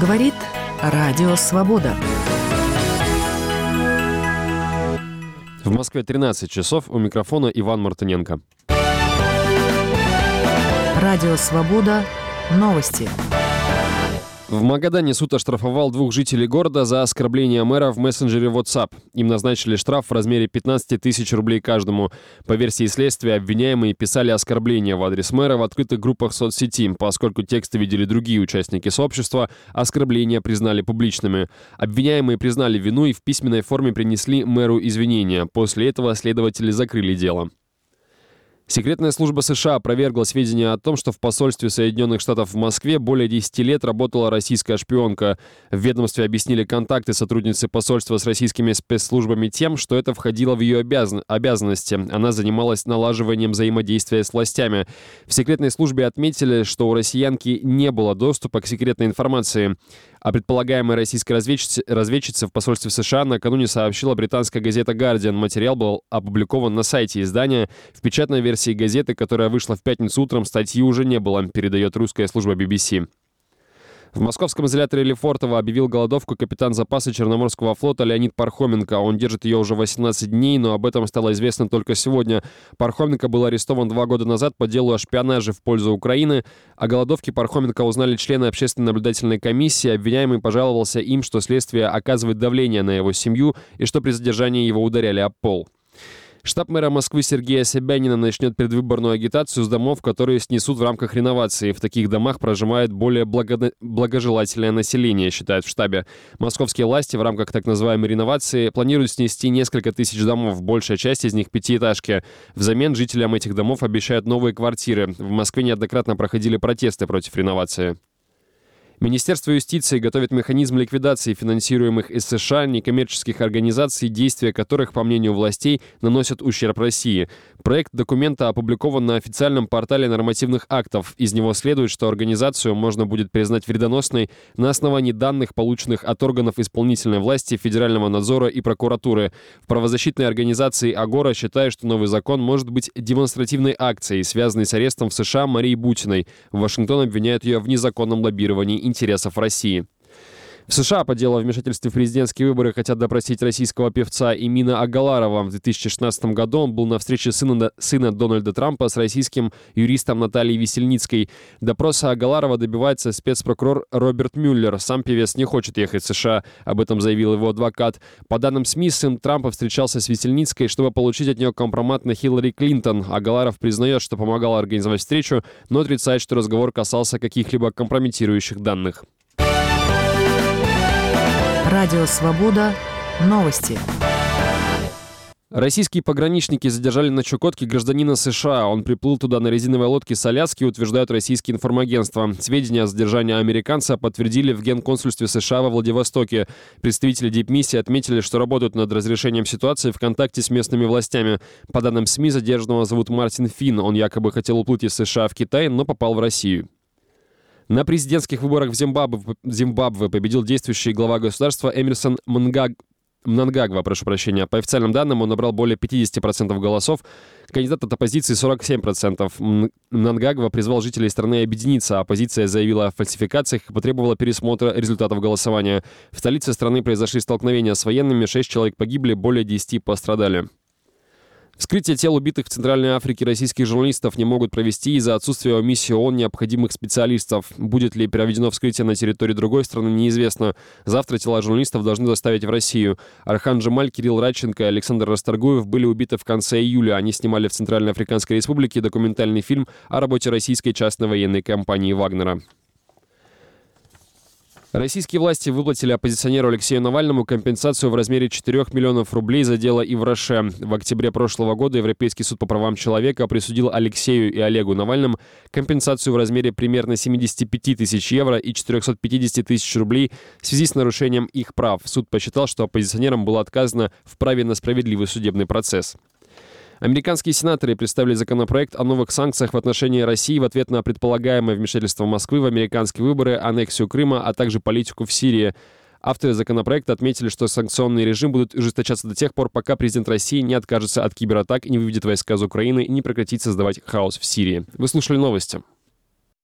Говорит Радио Свобода. В Москве 13 часов. У микрофона Иван Мартыненко. Радио Свобода. Новости. В Магадане суд оштрафовал 2 жителей города за оскорбление мэра в мессенджере WhatsApp. Им назначили штраф в размере 15 тысяч рублей каждому. По версии следствия, обвиняемые писали оскорбления в адрес мэра в открытых группах соцсети. Поскольку тексты видели другие участники сообщества, оскорбления признали публичными. Обвиняемые признали вину и в письменной форме принесли мэру извинения. После этого следователи закрыли дело. Секретная служба США опровергла сведения о том, что в посольстве Соединенных Штатов в Москве более 10 лет работала российская шпионка. В ведомстве объяснили контакты сотрудницы посольства с российскими спецслужбами тем, что это входило в ее обязанности. Она занималась налаживанием взаимодействия с властями. В секретной службе отметили, что у россиянки не было доступа к секретной информации. О предполагаемой российской разведчице в посольстве США накануне сообщила британская газета «Guardian». Материал был опубликован на сайте издания. В печатной версии газеты, которая вышла в пятницу утром, статьи уже не было, передает русская служба BBC. В московском изоляторе Лефортово объявил голодовку капитан запаса Черноморского флота Леонид Пархоменко. Он держит ее уже 18 дней, но об этом стало известно только сегодня. Пархоменко был арестован 2 года назад по делу о шпионаже в пользу Украины. О голодовке Пархоменко узнали члены общественной наблюдательной комиссии. Обвиняемый пожаловался им, что следствие оказывает давление на его семью и что при задержании его ударяли об пол. Штаб мэра Москвы Сергея Собянина начнет предвыборную агитацию с домов, которые снесут в рамках реновации. В таких домах проживает более благожелательное население, считают в штабе. Московские власти в рамках так называемой реновации планируют снести несколько тысяч домов, большая часть из них пятиэтажки. Взамен жителям этих домов обещают новые квартиры. В Москве неоднократно проходили протесты против реновации. Министерство юстиции готовит механизм ликвидации финансируемых из США некоммерческих организаций, действия которых, по мнению властей, наносят ущерб России. Проект документа опубликован на официальном портале нормативных актов. Из него следует, что организацию можно будет признать вредоносной на основании данных, полученных от органов исполнительной власти, федерального надзора и прокуратуры. В правозащитной организации «Агора» считают, что новый закон может быть демонстративной акцией, связанной с арестом в США Марии Бутиной. Вашингтон обвиняет ее в незаконном лоббировании интересов России. В США по делу о вмешательстве в президентские выборы хотят допросить российского певца Эмина Агаларова. В 2016 году он был на встрече сына Дональда Трампа с российским юристом Натальей Весельницкой. Допроса Агаларова добивается спецпрокурор Роберт Мюллер. Сам певец не хочет ехать в США, об этом заявил его адвокат. По данным СМИ, сын Трампа встречался с Весельницкой, чтобы получить от нее компромат на Хиллари Клинтон. Агаларов признает, что помогал организовать встречу, но отрицает, что разговор касался каких-либо компрометирующих данных. Радио Свобода. Новости. Российские пограничники задержали на Чукотке гражданина США. Он приплыл туда на резиновой лодке с Аляски, утверждают российские информагентства. Сведения о задержании американца подтвердили в Генконсульстве США во Владивостоке. Представители дипмиссии отметили, что работают над разрешением ситуации в контакте с местными властями. По данным СМИ, задержанного зовут Мартин Финн. Он якобы хотел уплыть из США в Китай, но попал в Россию. На президентских выборах в Зимбабве победил действующий глава государства Эмерсон Мнангагва, По официальным данным, он набрал более 50% голосов. Кандидат от оппозиции 47%. Мнангагва призвал жителей страны объединиться. Оппозиция заявила о фальсификациях и потребовала пересмотра результатов голосования. В столице страны произошли столкновения с военными. 6 человек погибли, более 10 пострадали. Вскрытие тел убитых в Центральной Африке российских журналистов не могут провести из-за отсутствия в миссии ООН необходимых специалистов. Будет ли проведено вскрытие на территории другой страны, неизвестно. Завтра тела журналистов должны доставить в Россию. Архан Джемаль, Кирилл Радченко и Александр Расторгуев были убиты в конце июля. Они снимали в Центральной Африканской Республике документальный фильм о работе российской частной военной компании «Вагнера». Российские власти выплатили оппозиционеру Алексею Навальному компенсацию в размере 4 миллионов рублей за дело Ивраше. В октябре прошлого года Европейский суд по правам человека присудил Алексею и Олегу Навальным компенсацию в размере примерно 75 тысяч евро и 450 тысяч рублей в связи с нарушением их прав. Суд посчитал, что оппозиционерам было отказано в праве на справедливый судебный процесс. Американские сенаторы представили законопроект о новых санкциях в отношении России в ответ на предполагаемое вмешательство Москвы в американские выборы, аннексию Крыма, а также политику в Сирии. Авторы законопроекта отметили, что санкционный режим будет ужесточаться до тех пор, пока президент России не откажется от кибератак, не выведет войска из Украины и не прекратит создавать хаос в Сирии. Вы слушали новости.